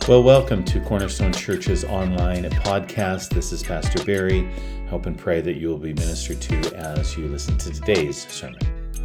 Well, welcome to Cornerstone Church's online podcast. This is Pastor Barry. Hope and pray that you will be ministered to as you listen to today's sermon.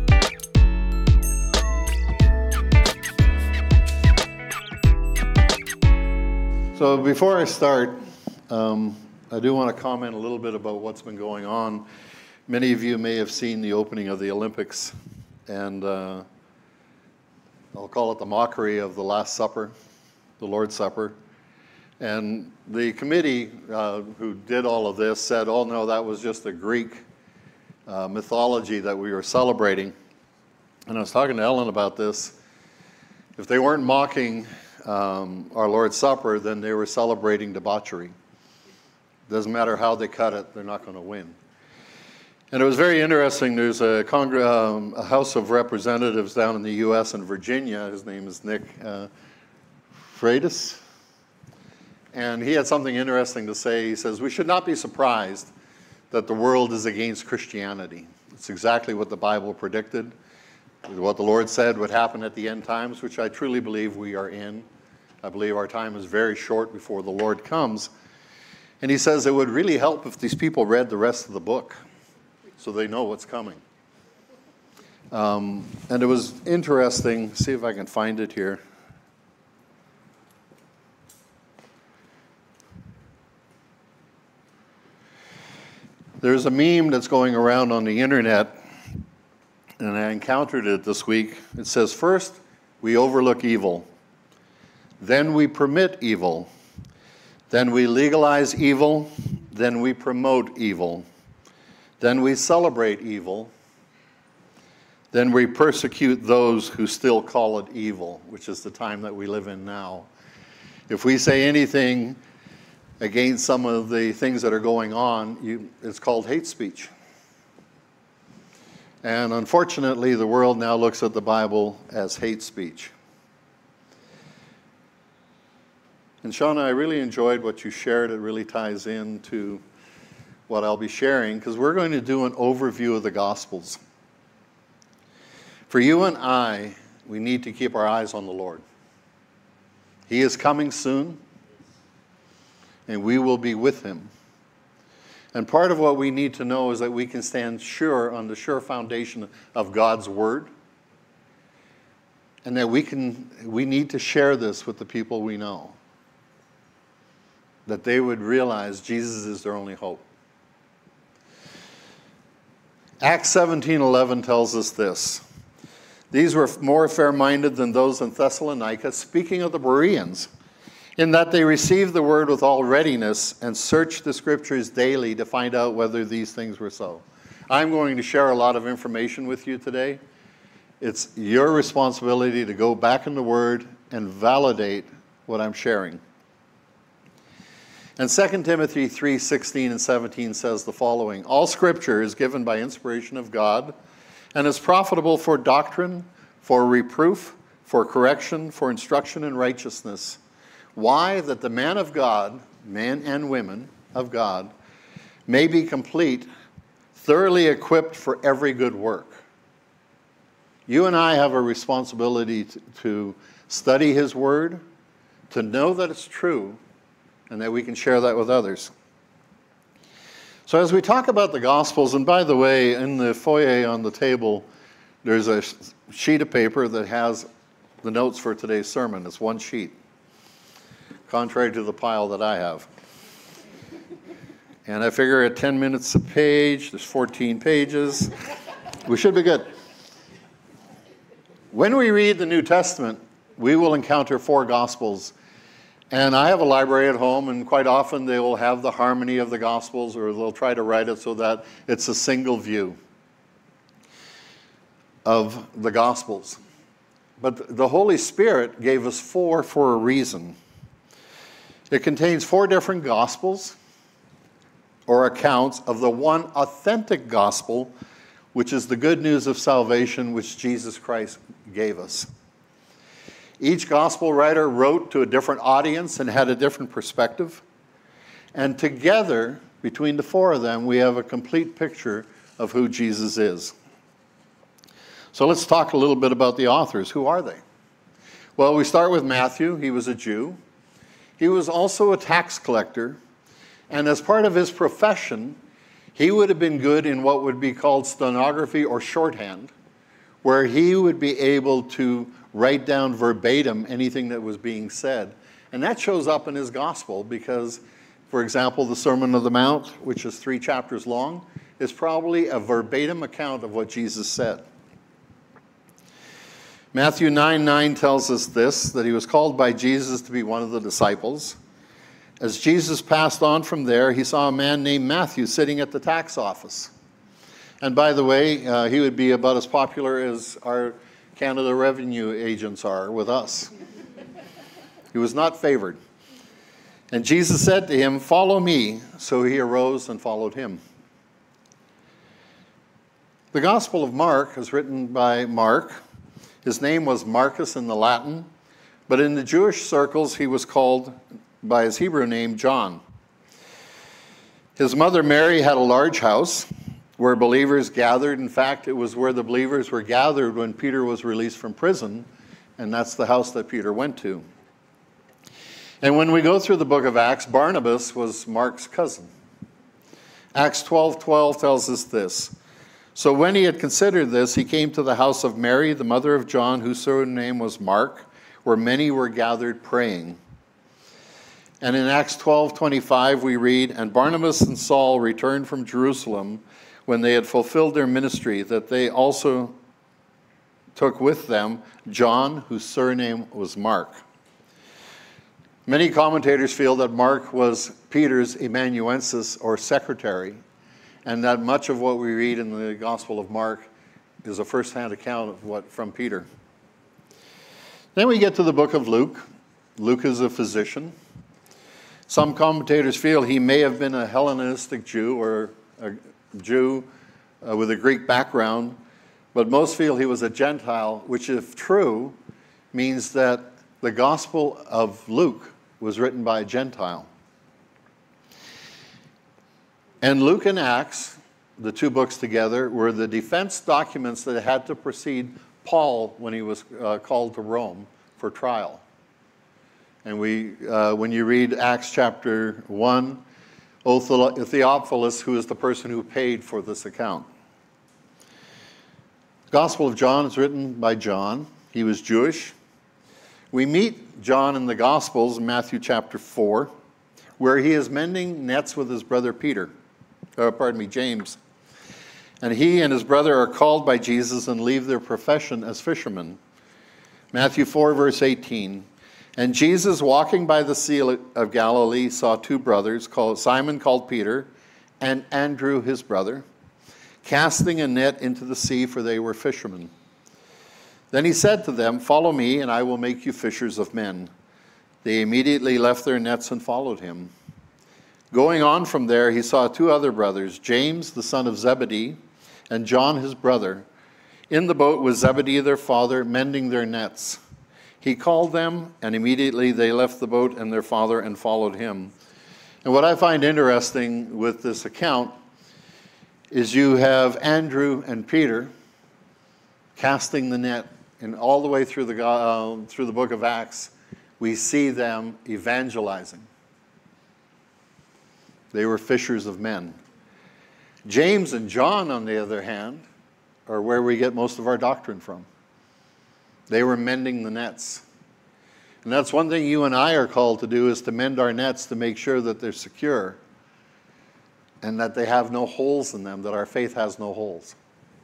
So before I start, I do want to comment a little bit about what's been going on. Many of you may have seen the opening of the Olympics, and I'll call it the mockery of the Last Supper, the Lord's Supper. And the committee who did all of this said, oh no, that was just a Greek mythology that we were celebrating. And I was talking to Ellen about this. If they weren't mocking our Lord's Supper, then they were celebrating debauchery. Doesn't matter how they cut it, they're not going to win. And it was very interesting. There's a House of Representatives down in the U.S. in Virginia. His name is Nick Freitas. And he had something interesting to say. He says, we should not be surprised that the world is against Christianity. It's exactly what the Bible predicted, what the Lord said would happen at the end times, which I truly believe we are in. I believe our time is very short before the Lord comes. And he says it would really help if these people read the rest of the book so they know what's coming. And it was interesting. See if I can find it here. There's a meme that's going around on the internet, and I encountered it this week. It says, first, we overlook evil. Then we permit evil. Then we legalize evil. Then we promote evil. Then we celebrate evil. Then we persecute those who still call it evil, which is the time that we live in now. If we say anything against some of the things that are going on, it's called hate speech. And unfortunately, the world now looks at the Bible as hate speech. And Shauna, I really enjoyed what you shared. It really ties into what I'll be sharing, because we're going to do an overview of the Gospels. For you and I, we need to keep our eyes on the Lord. He is coming soon, and we will be with him. And part of what we need to know is that we can stand sure on the sure foundation of God's Word, and that we need to share this with the people we know, that they would realize Jesus is their only hope. Acts 17:11 tells us this. These were more fair-minded than those in Thessalonica, speaking of the Bereans, in that they received the word with all readiness and searched the scriptures daily to find out whether these things were so. I'm going to share a lot of information with you today. It's your responsibility to go back in the word and validate what I'm sharing. And 2 Timothy 3:16 and 17 says the following: all scripture is given by inspiration of God and is profitable for doctrine, for reproof, for correction, for instruction in righteousness. Why? That the man of God, men and women of God, may be complete, thoroughly equipped for every good work. You and I have a responsibility to study his word, to know that it's true, and that we can share that with others. So as we talk about the Gospels, and by the way, in the foyer on the table, there's a sheet of paper that has the notes for today's sermon. It's one sheet, contrary to the pile that I have. And I figure at 10 minutes a page, there's 14 pages. We should be good. When we read the New Testament, we will encounter 4 Gospels. And I have a library at home, and quite often they will have the harmony of the Gospels, or they'll try to write it so that it's a single view of the Gospels. But the Holy Spirit gave us 4 for a reason. It contains 4 different Gospels, or accounts of the one authentic Gospel, which is the good news of salvation which Jesus Christ gave us. Each gospel writer wrote to a different audience and had a different perspective. And together, between the 4 of them, we have a complete picture of who Jesus is. So let's talk a little bit about the authors. Who are they? Well, we start with Matthew. He was a Jew. He was also a tax collector, and as part of his profession, he would have been good in what would be called stenography or shorthand, where he would be able to write down verbatim anything that was being said. And that shows up in his gospel because, for example, the Sermon on the Mount, which is 3 chapters long, is probably a verbatim account of what Jesus said. Matthew 9:9 tells us this, that he was called by Jesus to be one of the disciples. As Jesus passed on from there, he saw a man named Matthew sitting at the tax office. And by the way, he would be about as popular as our Canada revenue agents are with us. He was not favored. And Jesus said to him, "Follow me." So he arose and followed him. The Gospel of Mark is written by Mark. His name was Marcus in the Latin, but in the Jewish circles he was called by his Hebrew name John. His mother Mary had a large house where believers gathered. In fact, it was where the believers were gathered when Peter was released from prison, and that's the house that Peter went to. And when we go through the book of Acts, Barnabas was Mark's cousin. Acts 12:12 tells us this. So when he had considered this, he came to the house of Mary, the mother of John, whose surname was Mark, where many were gathered praying. And in Acts 12:25 we read, "And Barnabas and Saul returned from Jerusalem when they had fulfilled their ministry, that they also took with them John, whose surname was Mark." Many commentators feel that Mark was Peter's amanuensis or secretary, and that much of what we read in the Gospel of Mark is a first-hand account of what from Peter. Then we get to the book of Luke. Luke is a physician. Some commentators feel he may have been a Hellenistic Jew or a Jew with a Greek background, but most feel he was a Gentile, which, if true, means that the Gospel of Luke was written by a Gentile. And Luke and Acts, the 2 books together, were the defense documents that had to precede Paul when he was called to Rome for trial. And when you read Acts chapter 1, O Theophilus, who is the person who paid for this account. Gospel of John is written by John. He was Jewish. We meet John in the Gospels in Matthew chapter 4, where he is mending nets with his brother James. And he and his brother are called by Jesus and leave their profession as fishermen. Matthew 4, verse 18. And Jesus, walking by the Sea of Galilee, saw 2 brothers, Simon called Peter, and Andrew his brother, casting a net into the sea, for they were fishermen. Then he said to them, "Follow me, and I will make you fishers of men." They immediately left their nets and followed him. Going on from there, he saw 2 other brothers, James, the son of Zebedee, and John his brother, in the boat with Zebedee their father, mending their nets. He called them, and immediately they left the boat and their father and followed him. And what I find interesting with this account is you have Andrew and Peter casting the net, and all the way through the book of Acts, we see them evangelizing. They were fishers of men. James and John, on the other hand, are where we get most of our doctrine from. They were mending the nets. And that's one thing you and I are called to do, is to mend our nets to make sure that they're secure and that they have no holes in them, that our faith has no holes.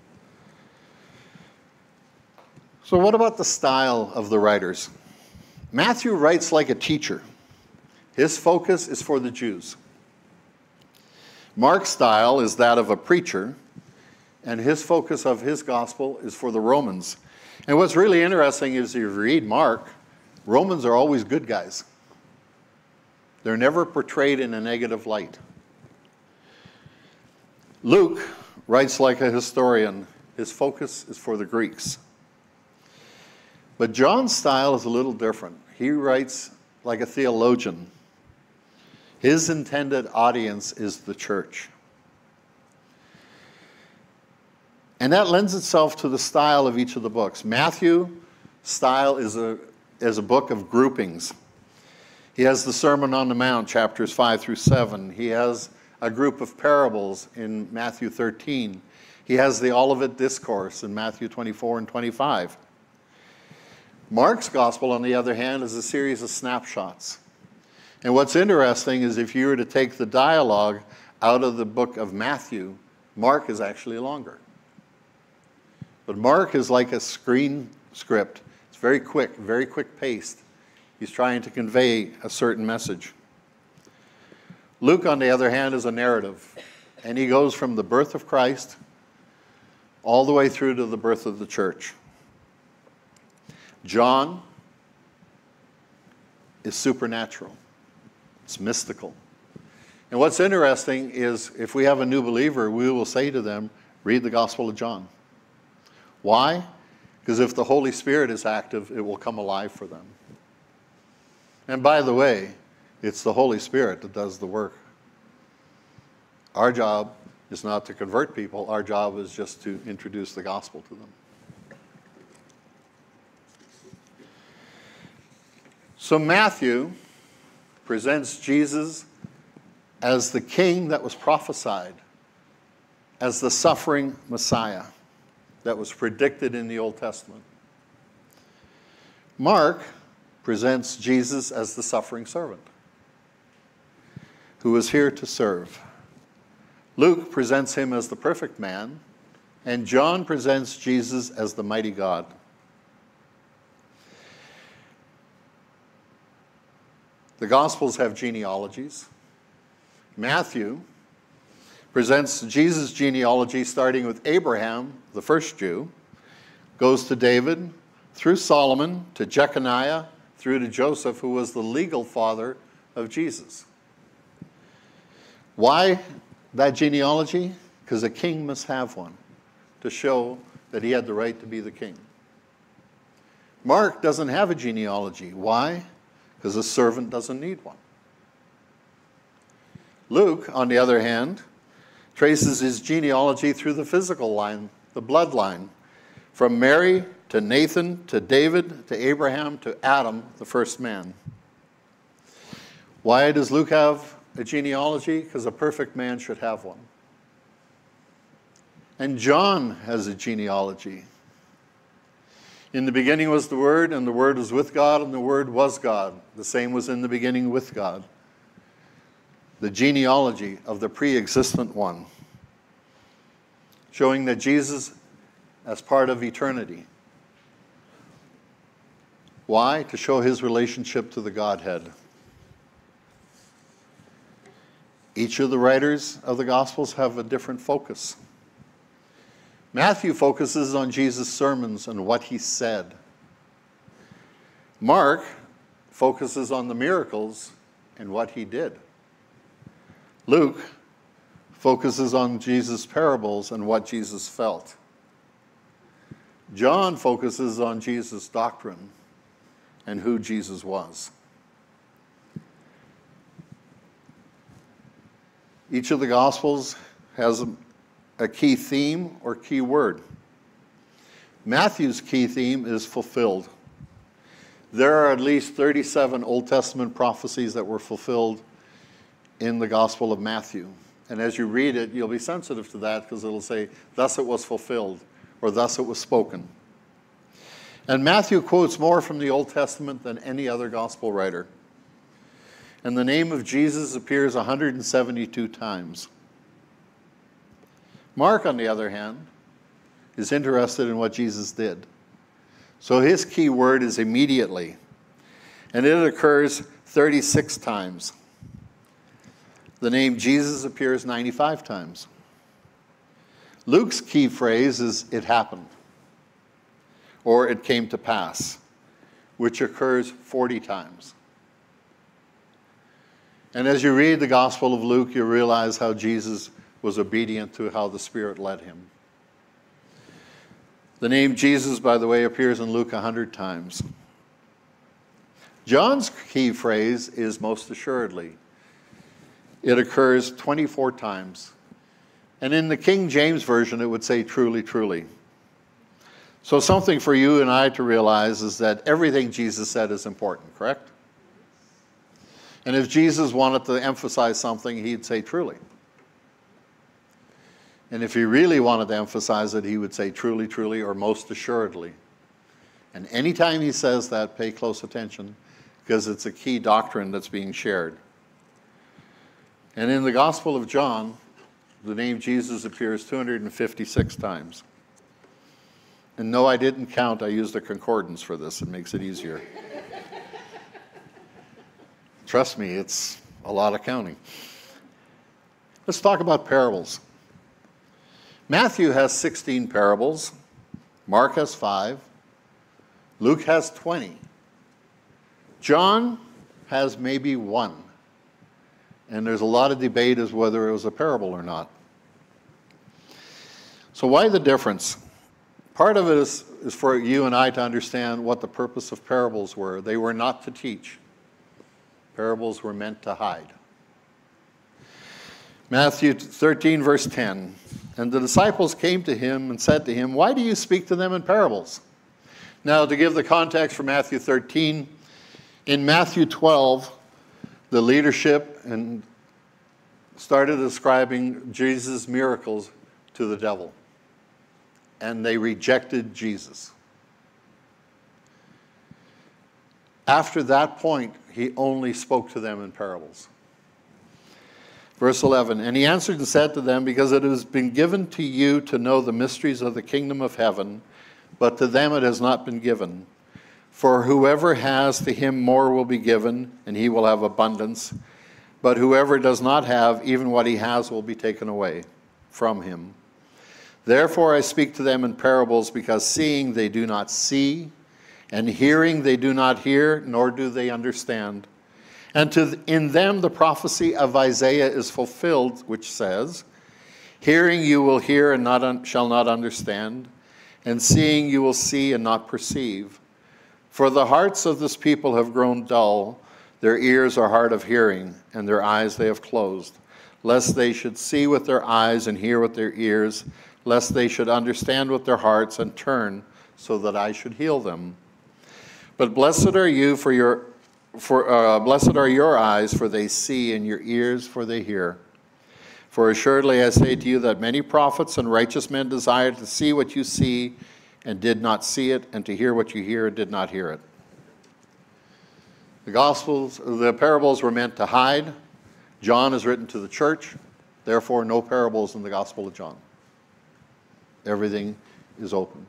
So what about the style of the writers? Matthew writes like a teacher. His focus is for the Jews. Mark's style is that of a preacher, and his focus of his gospel is for the Romans. And what's really interesting is, if you read Mark, Romans are always good guys. They're never portrayed in a negative light. Luke writes like a historian. His focus is for the Greeks. But John's style is a little different. He writes like a theologian. His intended audience is the church. And that lends itself to the style of each of the books. Matthew's style is a book of groupings. He has the Sermon on the Mount, chapters 5 through 7. He has a group of parables in Matthew 13. He has the Olivet Discourse in Matthew 24 and 25. Mark's gospel, on the other hand, is a series of snapshots. And what's interesting is if you were to take the dialogue out of the book of Matthew, Mark is actually longer. But Mark is like a screen script. It's very quick paced. He's trying to convey a certain message. Luke, on the other hand, is a narrative. And he goes from the birth of Christ all the way through to the birth of the church. John is supernatural. It's mystical. And what's interesting is if we have a new believer, we will say to them, read the Gospel of John. Why? Because if the Holy Spirit is active, it will come alive for them. And by the way, it's the Holy Spirit that does the work. Our job is not to convert people. Our job is just to introduce the gospel to them. So Matthew presents Jesus as the king that was prophesied, as the suffering Messiah that was predicted in the Old Testament. Mark presents Jesus as the suffering servant who is here to serve. Luke presents him as the perfect man, and John presents Jesus as the mighty God. The Gospels have genealogies. Matthew presents Jesus' genealogy starting with Abraham, the first Jew, goes to David, through Solomon, to Jeconiah, through to Joseph, who was the legal father of Jesus. Why that genealogy? Because a king must have one to show that he had the right to be the king. Mark doesn't have a genealogy. Why? Because a servant doesn't need one. Luke, on the other hand, traces his genealogy through the physical line, the bloodline, from Mary to Nathan to David to Abraham to Adam, the first man. Why does Luke have a genealogy? Because a perfect man should have one. And John has a genealogy. In the beginning was the Word, and the Word was with God, and the Word was God. The same was in the beginning with God. The genealogy of the pre-existent one, showing that Jesus as part of eternity. Why? To show his relationship to the Godhead. Each of the writers of the Gospels have a different focus. Matthew focuses on Jesus' sermons and what he said. Mark focuses on the miracles and what he did. Luke focuses on Jesus' parables and what Jesus felt. John focuses on Jesus' doctrine and who Jesus was. Each of the Gospels has a key theme or key word. Matthew's key theme is fulfilled. There are at least 37 Old Testament prophecies that were fulfilled in the Gospel of Matthew. And as you read it, you'll be sensitive to that because it'll say, thus it was fulfilled, or thus it was spoken. And Matthew quotes more from the Old Testament than any other Gospel writer. And the name of Jesus appears 172 times. Mark, on the other hand, is interested in what Jesus did. So his key word is immediately. And it occurs 36 times. The name Jesus appears 95 times. Luke's key phrase is, it happened, or it came to pass, which occurs 40 times. And as you read the Gospel of Luke, you realize how Jesus was obedient to how the Spirit led him. The name Jesus, by the way, appears in Luke 100 times. John's key phrase is most assuredly. It occurs 24 times. And in the King James Version, it would say truly, truly. So something for you and I to realize is that everything Jesus said is important, correct? And if Jesus wanted to emphasize something, he'd say truly. And if he really wanted to emphasize it, he would say truly, truly, or most assuredly. And anytime he says that, pay close attention, because it's a key doctrine that's being shared. And in the Gospel of John, the name Jesus appears 256 times. And no, I didn't count. I used a concordance for this. It makes it easier. Trust me, it's a lot of counting. Let's talk about parables. Matthew has 16 parables. Mark has 5. Luke has 20. John has maybe 1. And there's a lot of debate as whether it was a parable or not. So why the difference? Part of it is for you and I to understand what the purpose of parables were. They were not to teach. Parables were meant to hide. Matthew 13, verse 10. And the disciples came to him and said to him, "Why do you speak to them in parables?" Now, to give the context for Matthew 13, in Matthew 12, the leadership and started describing Jesus' miracles to the devil. And they rejected Jesus. After that point, he only spoke to them in parables. Verse 11, and he answered and said to them, because it has been given to you to know the mysteries of the kingdom of heaven, but to them it has not been given. For whoever has, to him more will be given, and he will have abundance. But whoever does not have, even what he has will be taken away from him. Therefore I speak to them in parables, because seeing they do not see, and hearing they do not hear, nor do they understand. And in them the prophecy of Isaiah is fulfilled, which says, hearing you will hear and shall not understand, and seeing you will see and not perceive. For the hearts of this people have grown dull, their ears are hard of hearing, and their eyes they have closed, lest they should see with their eyes and hear with their ears, lest they should understand with their hearts and turn, so that I should heal them. But blessed are you blessed are your eyes, for they see, and your ears, for they hear. For assuredly I say to you that many prophets and righteous men desired to see what you see, and did not see it, and to hear what you hear, and did not hear it. The parables were meant to hide. John is written to the church, therefore no parables in the Gospel of John. Everything is open.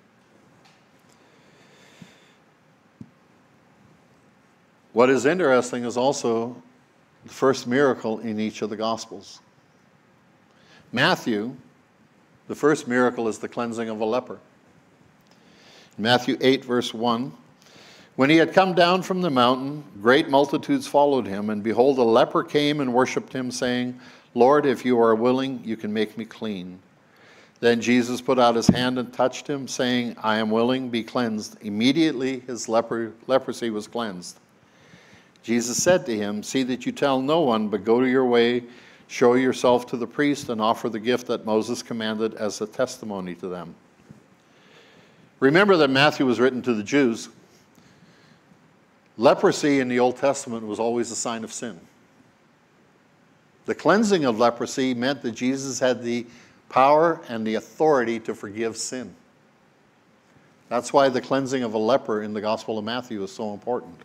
What is interesting is also the first miracle in each of the Gospels. Matthew, the first miracle is the cleansing of a leper. Matthew 8, verse 1. When he had come down from the mountain, great multitudes followed him, and behold, a leper came and worshipped him, saying, Lord, if you are willing, you can make me clean. Then Jesus put out his hand and touched him, saying, I am willing, be cleansed. Immediately his leprosy was cleansed. Jesus said to him, see that you tell no one, but go to your way, show yourself to the priest, and offer the gift that Moses commanded as a testimony to them. Remember that Matthew was written to the Jews. Leprosy in the Old Testament was always a sign of sin. The cleansing of leprosy meant that Jesus had the power and the authority to forgive sin. That's why the cleansing of a leper in the Gospel of Matthew is so important.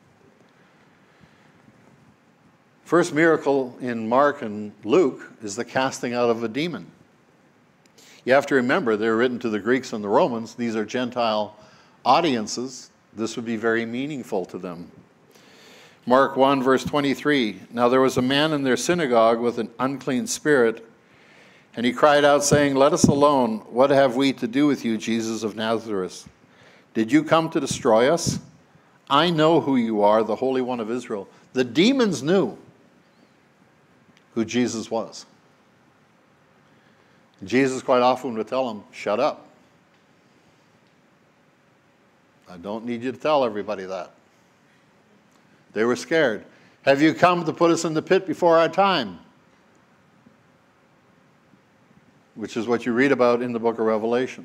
First miracle in Mark and Luke is the casting out of a demon. You have to remember, they're written to the Greeks and the Romans. These are Gentile audiences. This would be very meaningful to them. Mark 1, verse 23. Now there was a man in their synagogue with an unclean spirit, and he cried out, saying, let us alone. What have we to do with you, Jesus of Nazareth? Did you come to destroy us? I know who you are, the Holy One of Israel. The demons knew who Jesus was. Jesus quite often would tell them, shut up. I don't need you to tell everybody that. They were scared. Have you come to put us in the pit before our time? Which is what you read about in the book of Revelation.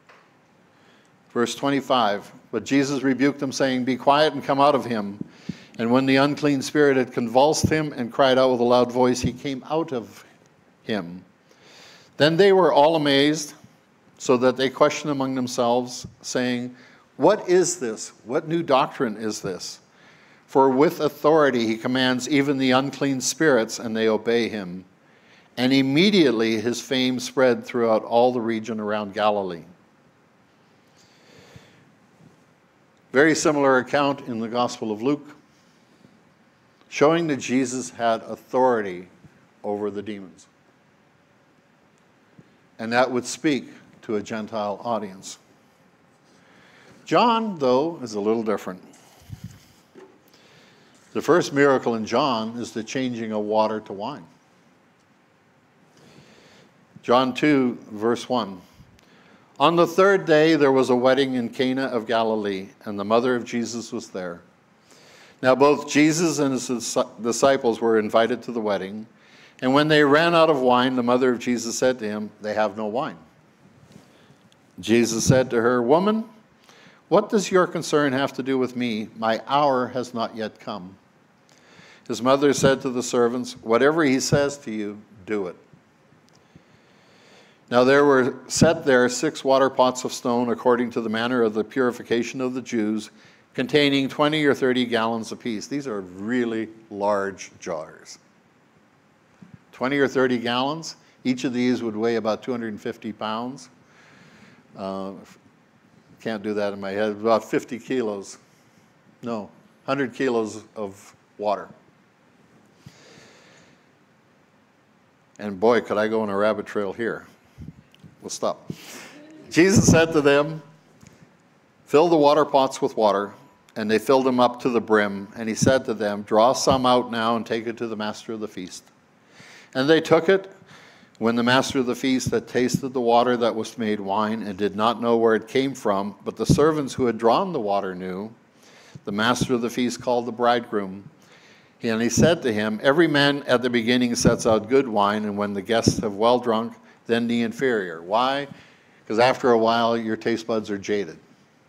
Verse 25, but Jesus rebuked them, saying, be quiet and come out of him. And when the unclean spirit had convulsed him and cried out with a loud voice, he came out of him. Then they were all amazed, so that they questioned among themselves, saying, "What is this? What new doctrine is this? For with authority he commands even the unclean spirits, and they obey him." And immediately his fame spread throughout all the region around Galilee. Very similar account in the Gospel of Luke, showing that Jesus had authority over the demons. And that would speak to a Gentile audience. John, though, is a little different. The first miracle in John is the changing of water to wine. John 2, verse 1. On the third day there was a wedding in Cana of Galilee, and the mother of Jesus was there. Now both Jesus and his disciples were invited to the wedding, and when they ran out of wine, the mother of Jesus said to him, "They have no wine." Jesus said to her, "Woman, what does your concern have to do with me? My hour has not yet come." His mother said to the servants, "Whatever he says to you, do it." Now there were set there 6 water pots of stone according to the manner of the purification of the Jews, containing 20 or 30 gallons apiece. These are really large jars. 20 or 30 gallons. Each of these would weigh about 250 pounds. Can't do that in my head. About 50 kilos. No, 100 kilos of water. And boy, could I go on a rabbit trail here. We'll stop. Jesus said to them, "Fill the water pots with water." And they filled them up to the brim. And he said to them, "Draw some out now and take it to the master of the feast." And they took it. When the master of the feast had tasted the water that was made wine and did not know where it came from, but the servants who had drawn the water knew, the master of the feast called the bridegroom. And he said to him, "Every man at the beginning sets out good wine, and when the guests have well drunk, then the inferior." Why? Because after a while, your taste buds are jaded.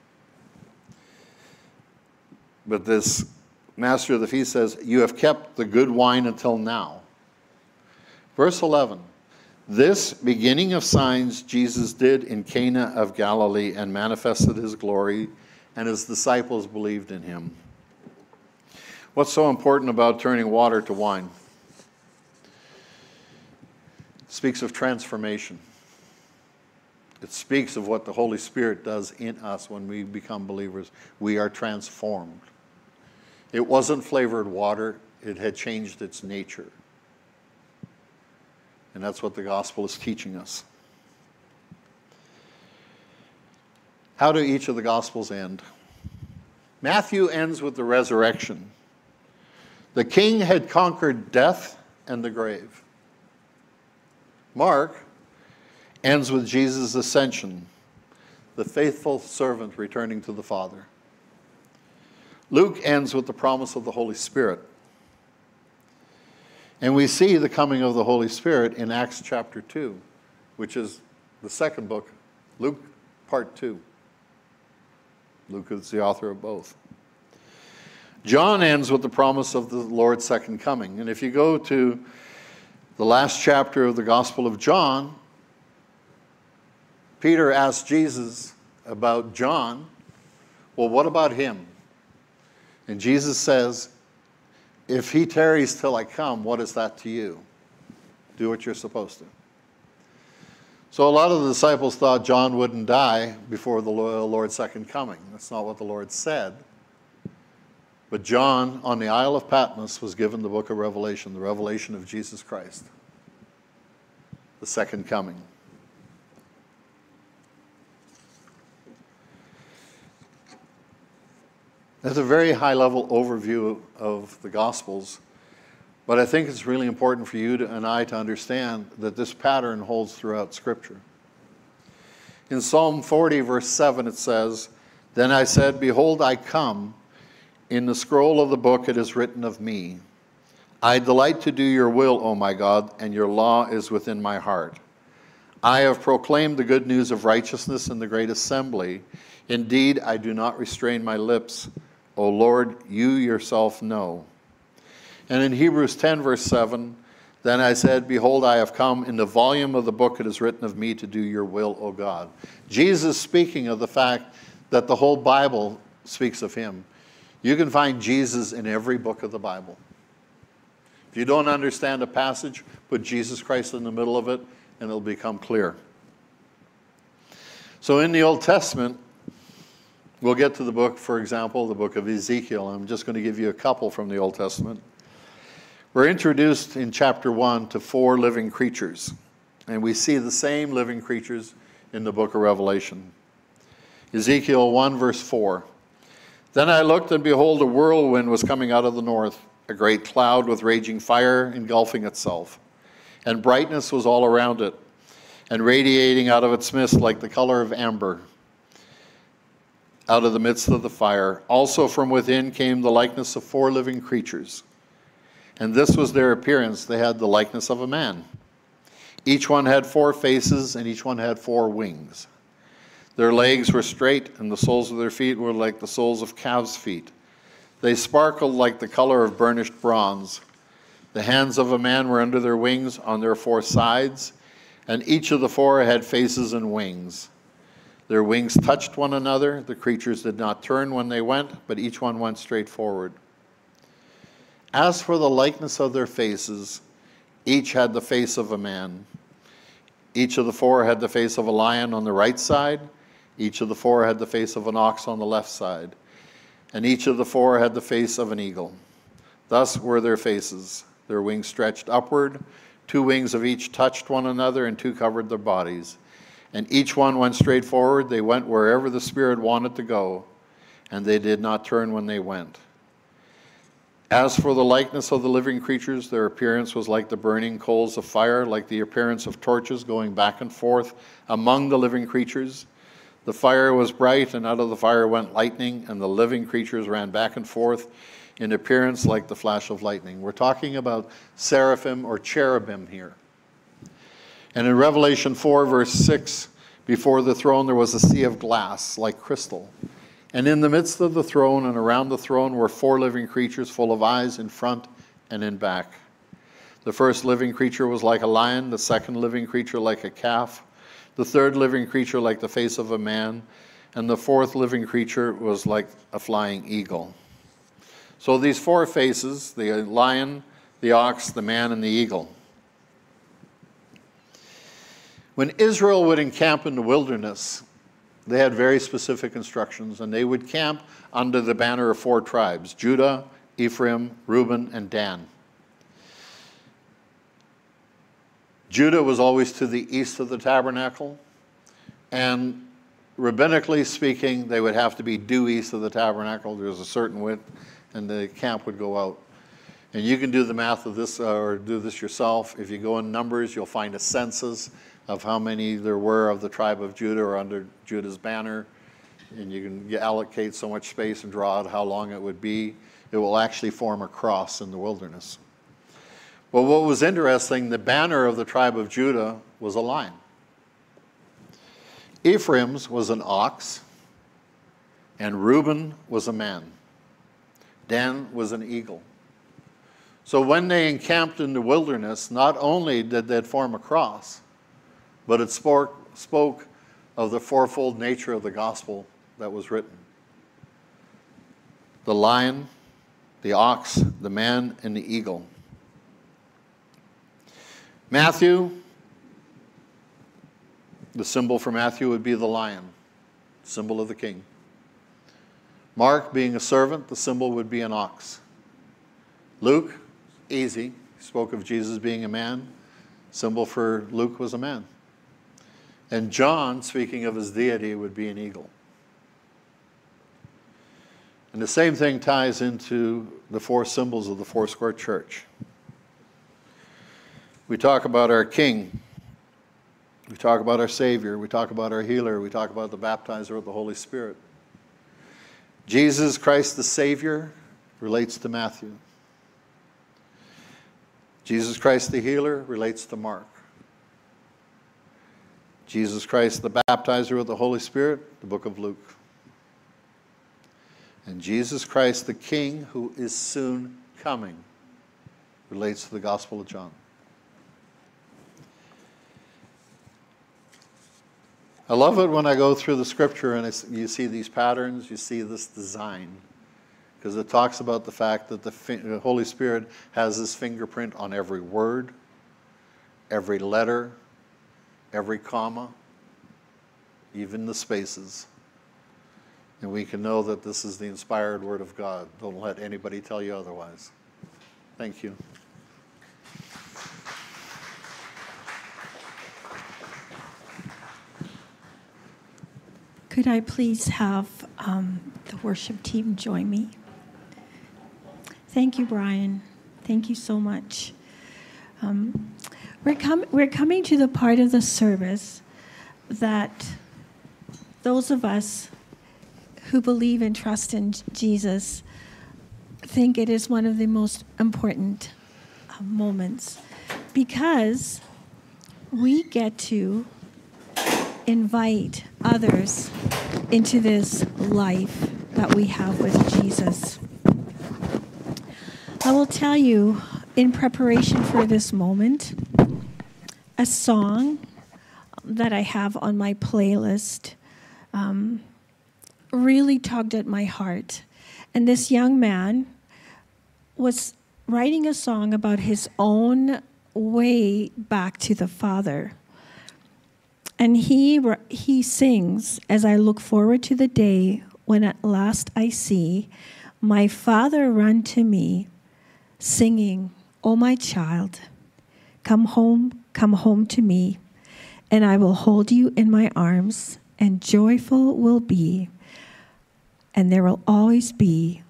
But this master of the feast says, "You have kept the good wine until now." Verse 11, "This beginning of signs Jesus did in Cana of Galilee and manifested his glory, and his disciples believed in him." What's so important about turning water to wine? It speaks of transformation. It speaks of what the Holy Spirit does in us when we become believers. We are transformed. It wasn't flavored water. It had changed its nature. And that's what the gospel is teaching us. How do each of the gospels end? Matthew ends with the resurrection. The king had conquered death and the grave. Mark ends with Jesus' ascension, the faithful servant returning to the Father. Luke ends with the promise of the Holy Spirit. And we see the coming of the Holy Spirit in Acts chapter 2, which is the second book, Luke part 2. Luke is the author of both. John ends with the promise of the Lord's second coming. And if you go to the last chapter of the Gospel of John, Peter asked Jesus about John, "Well, what about him?" And Jesus says, "If he tarries till I come, what is that to you? Do what you're supposed to." So a lot of the disciples thought John wouldn't die before the Lord's second coming. That's not what the Lord said. But John, on the Isle of Patmos, was given the book of Revelation, the revelation of Jesus Christ, the second coming. That's a very high-level overview of the Gospels, but I think it's really important for you and I to understand that this pattern holds throughout Scripture. In Psalm 40, verse 7, it says, "Then I said, Behold, I come. In the scroll of the book it is written of me. I delight to do your will, O my God, and your law is within my heart. I have proclaimed the good news of righteousness in the great assembly. Indeed, I do not restrain my lips. O Lord, you yourself know. And in Hebrews 10, verse 7, then I said, behold, I have come. In the volume of the book it is written of me to do your will, O God. Jesus speaking of the fact that the whole Bible speaks of him. You can find Jesus in every book of the Bible. If you don't understand a passage, put Jesus Christ in the middle of it, and it'll become clear. So in the Old Testament, we'll get to the book, for example, the book of Ezekiel. I'm just going to give you a couple from the Old Testament. We're introduced in chapter 1 to 4 living creatures, and we see the same living creatures in the book of Revelation. Ezekiel 1, verse 4. Then I looked, and behold, a whirlwind was coming out of the north, a great cloud with raging fire engulfing itself, and brightness was all around it, and radiating out of its midst like the color of amber, out of the midst of the fire. Also from within came the likeness of 4 living creatures. And this was their appearance. They had the likeness of a man. Each one had 4 faces, and each one had 4 wings. Their legs were straight, and the soles of their feet were like the soles of calves' feet. They sparkled like the color of burnished bronze. The hands of a man were under their wings on their 4 sides, and each of the 4 had faces and wings. Their wings touched one another. The creatures did not turn when they went, but each one went straight forward. As for the likeness of their faces, each had the face of a man. Each of the 4 had the face of a lion on the right side. Each of the 4 had the face of an ox on the left side. And each of the 4 had the face of an eagle. Thus were their faces. Their wings stretched upward. 2 wings of each touched one another, and 2 covered their bodies. And each one went straight forward. They went wherever the Spirit wanted to go, and they did not turn when they went. As for the likeness of the living creatures, their appearance was like the burning coals of fire, like the appearance of torches going back and forth among the living creatures. The fire was bright, and out of the fire went lightning, and the living creatures ran back and forth in appearance like the flash of lightning. We're talking about seraphim or cherubim here. And in Revelation 4, verse 6, before the throne there was a sea of glass like crystal. And in the midst of the throne and around the throne were 4 living creatures full of eyes in front and in back. The first living creature was like a lion, the second living creature like a calf, the third living creature like the face of a man, and the 4th living creature was like a flying eagle. So these 4 faces, the lion, the ox, the man, and the eagle. When Israel would encamp in the wilderness, they had very specific instructions, and they would camp under the banner of 4 tribes: Judah, Ephraim, Reuben, and Dan. Judah was always to the east of the tabernacle, and rabbinically speaking, they would have to be due east of the tabernacle. There was a certain width, and the camp would go out. And you can do the math of this, or do this yourself. If you go in Numbers, you'll find a census of how many there were of the tribe of Judah or under Judah's banner. And you can allocate so much space and draw out how long it would be. It will actually form a cross in the wilderness. Well, what was interesting, the banner of the tribe of Judah was a lion. Ephraim's was an ox, and Reuben was a man. Dan was an eagle. So when they encamped in the wilderness, not only did they form a cross, but it spoke of the 4-fold nature of the gospel that was written. The lion, the ox, the man, and the eagle. Matthew, the symbol for Matthew would be the lion, symbol of the king. Mark, being a servant, the symbol would be an ox. Luke, easy, spoke of Jesus being a man. Symbol for Luke was a man. And John, speaking of his deity, would be an eagle. And the same thing ties into the 4 symbols of the Foursquare Church. We talk about our King. We talk about our Savior. We talk about our Healer. We talk about the Baptizer of the Holy Spirit. Jesus Christ the Savior relates to Matthew. Jesus Christ the Healer relates to Mark. Jesus Christ the Baptizer of the Holy Spirit, the book of Luke. And Jesus Christ, the King, who is soon coming, relates to the Gospel of John. I love it when I go through the scripture and you see these patterns, you see this design, because it talks about the fact that the Holy Spirit has his fingerprint on every word, every letter, every comma, even the spaces. And we can know that this is the inspired Word of God. Don't let anybody tell you otherwise. Thank you. Could I please have the worship team join me? Thank you, Brian. Thank you so much. We're coming to the part of the service that those of us who believe and trust in Jesus think it is one of the most important moments, because we get to invite others into this life that we have with Jesus. I will tell you, in preparation for this moment, a song that I have on my playlist really tugged at my heart. And this young man was writing a song about his own way back to the Father. And he sings, "As I look forward to the day when at last I see my Father run to me, singing, 'Oh, my child, come home to me, and I will hold you in my arms, and joyful will be. And there will always be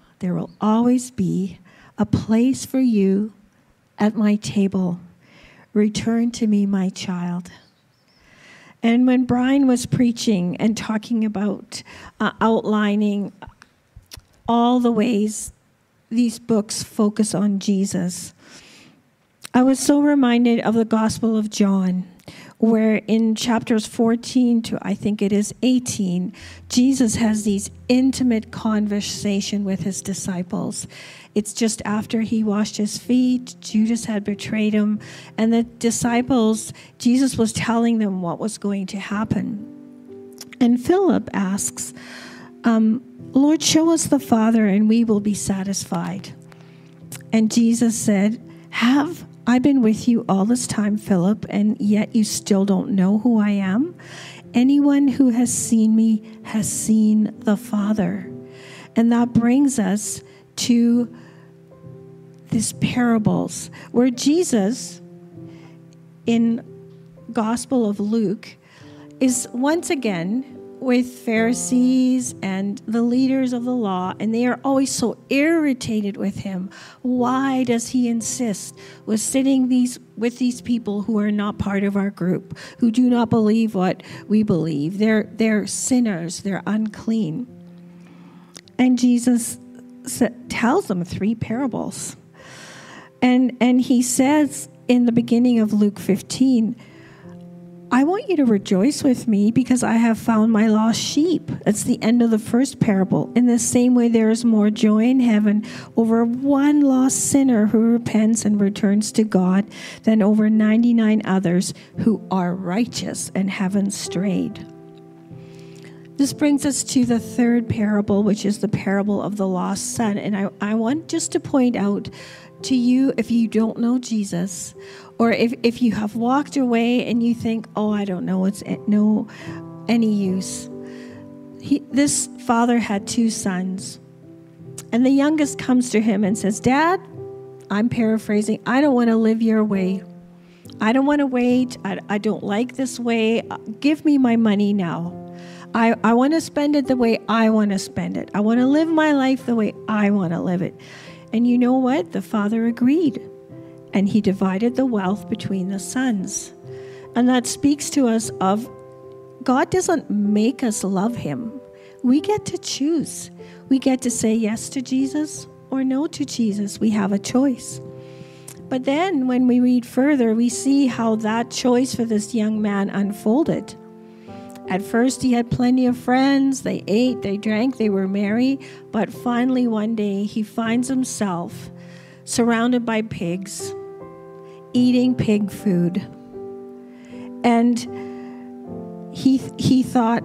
a place for you at my table. Return to me, my child.'" And when Brian was preaching and talking about outlining all the ways these books focus on Jesus, I was so reminded of the Gospel of John, where in chapters 14 to I think it is 18, Jesus has these intimate conversation with his disciples. It's just after he washed his feet, Judas had betrayed him, and the disciples, Jesus was telling them what was going to happen. And Philip asks, "Lord, show us the Father and we will be satisfied." And Jesus said, "Have I been with you all this time, Philip, and yet you still don't know who I am? Anyone who has seen me has seen the Father." And that brings us to these parables where Jesus, in Gospel of Luke, is once again with Pharisees and the leaders of the law, and they are always so irritated with him. Why does he insist with sitting with these people who are not part of our group, who do not believe what we believe? They're sinners, they're unclean. And Jesus tells them 3 parables. And he says in the beginning of Luke 15, "I want you to rejoice with me because I have found my lost sheep." That's the end of the first parable. In the same way, there is more joy in heaven over one lost sinner who repents and returns to God than over 99 others who are righteous and haven't strayed. This brings us to the third parable, which is the parable of the lost son. And I want just to point out to you, if you don't know Jesus, or if you have walked away and you think, "Oh, I don't know, it's no any use." This father had 2 sons. And the youngest comes to him and says, "Dad," I'm paraphrasing, "I don't want to live your way. I don't want to wait. I don't like this way. Give me my money now. I want to spend it the way I want to spend it. I want to live my life the way I want to live it." And you know what? The father agreed. And he divided the wealth between the sons. And that speaks to us of God doesn't make us love him. We get to choose. We get to say yes to Jesus or no to Jesus. We have a choice. But then when we read further, we see how that choice for this young man unfolded. At first, he had plenty of friends. They ate, they drank, they were merry. But finally, one day, he finds himself surrounded by pigs, eating pig food. And he thought,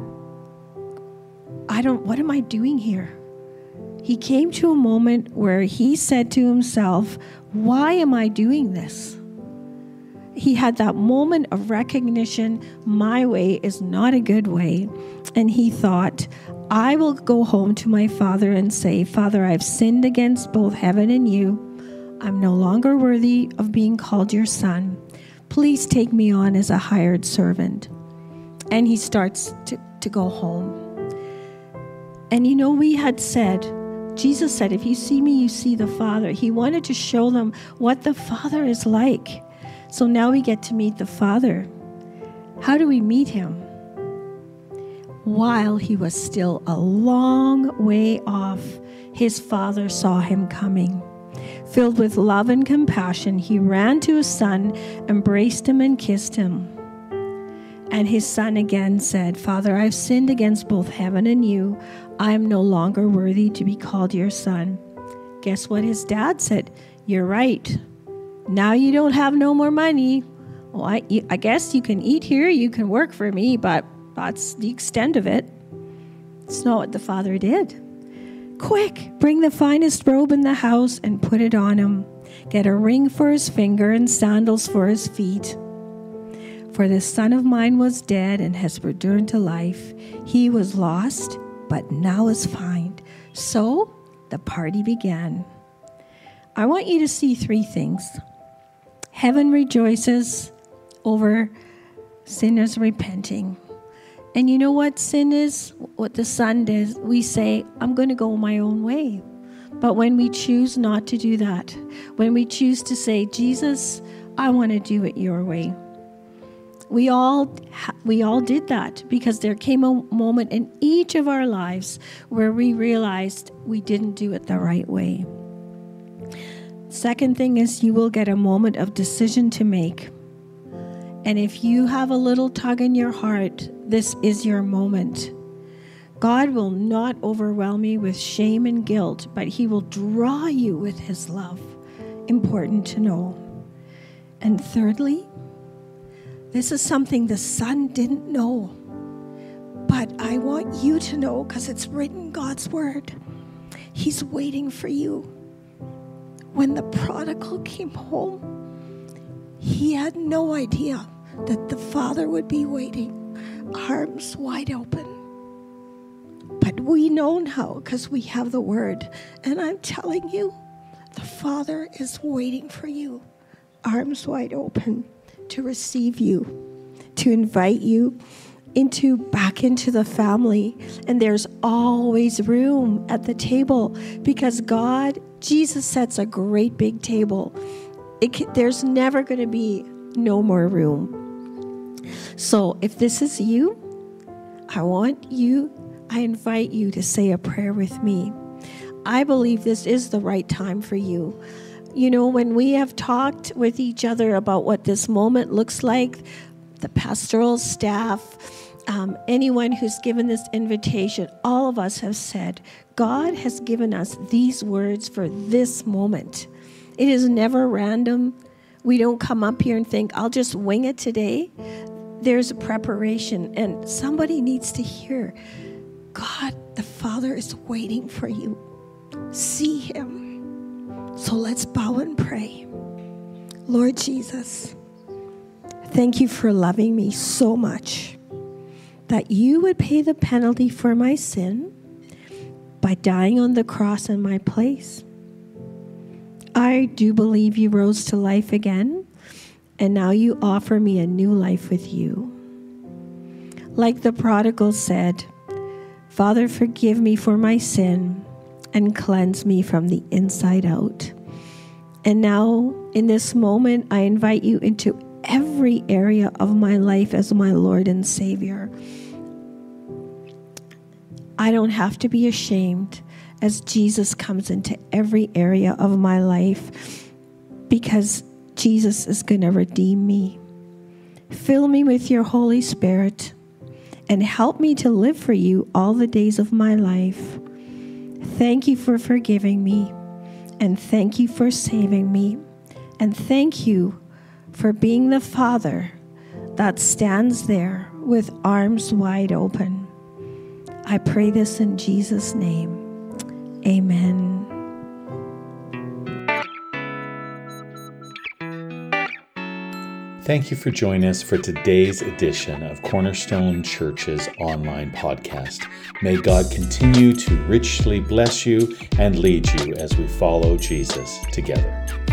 what am I doing here? He came to a moment where he said to himself, why am I doing this? He had that moment of recognition, my way is not a good way. And he thought, I will go home to my father and say, Father, I've sinned against both heaven and you. I'm no longer worthy of being called your son. Please take me on as a hired servant. And he starts to go home. And we had said, Jesus said, if you see me, you see the Father. He wanted to show them what the Father is like. So now we get to meet the Father. How do we meet him? While he was still a long way off, his Father saw him coming. Filled with love and compassion, he ran to his son, embraced him and kissed him. And his son again said, Father, I've sinned against both heaven and you. I am no longer worthy to be called your son. Guess what his dad said? You're right. Now you don't have no more money. Well, I guess you can eat here, you can work for me, but that's the extent of it. It's not what the father did. Quick, bring the finest robe in the house and put it on him. Get a ring for his finger and sandals for his feet. For this son of mine was dead and has returned to life. He was lost, but now is found. So the party began. I want you to see three things. Heaven rejoices over sinners repenting. And you know what sin is? What the Son does, we say, I'm going to go my own way. But when we choose not to do that, when we choose to say, Jesus, I want to do it your way. We all did that because there came a moment in each of our lives where we realized we didn't do it the right way. Second thing is you will get a moment of decision to make. And if you have a little tug in your heart, this is your moment. God will not overwhelm you with shame and guilt, but he will draw you with his love. Important to know. And thirdly, this is something the Son didn't know. But I want you to know because it's written in God's word. He's waiting for you. When the prodigal came home, he had no idea that the Father would be waiting, arms wide open. But we know now because we have the word. And I'm telling you, the Father is waiting for you, arms wide open, to receive you, to invite you back into the family. And there's always room at the table because Jesus sets a great big table. There's never going to be no more room. So if this is you, I invite you to say a prayer with me. I believe this is the right time for you. When we have talked with each other about what this moment looks like, the pastoral staff, anyone who's given this invitation, all of us have said, God has given us these words for this moment. It is never random. We don't come up here and think, I'll just wing it today. There's a preparation, and somebody needs to hear, God, the Father is waiting for you. See him. So let's bow and pray. Lord Jesus, thank you for loving me so much that you would pay the penalty for my sin by dying on the cross in my place. I do believe you rose to life again, and now you offer me a new life with you. Like the prodigal said, Father, forgive me for my sin and cleanse me from the inside out. And now, in this moment, I invite you into every area of my life as my Lord and Savior. I don't have to be ashamed as Jesus comes into every area of my life because Jesus is going to redeem me. Fill me with your Holy Spirit and help me to live for you all the days of my life. Thank you for forgiving me, and thank you for saving me, and thank you for being the Father that stands there with arms wide open. I pray this in Jesus' name. Amen. Thank you for joining us for today's edition of Cornerstone Church's online podcast. May God continue to richly bless you and lead you as we follow Jesus together.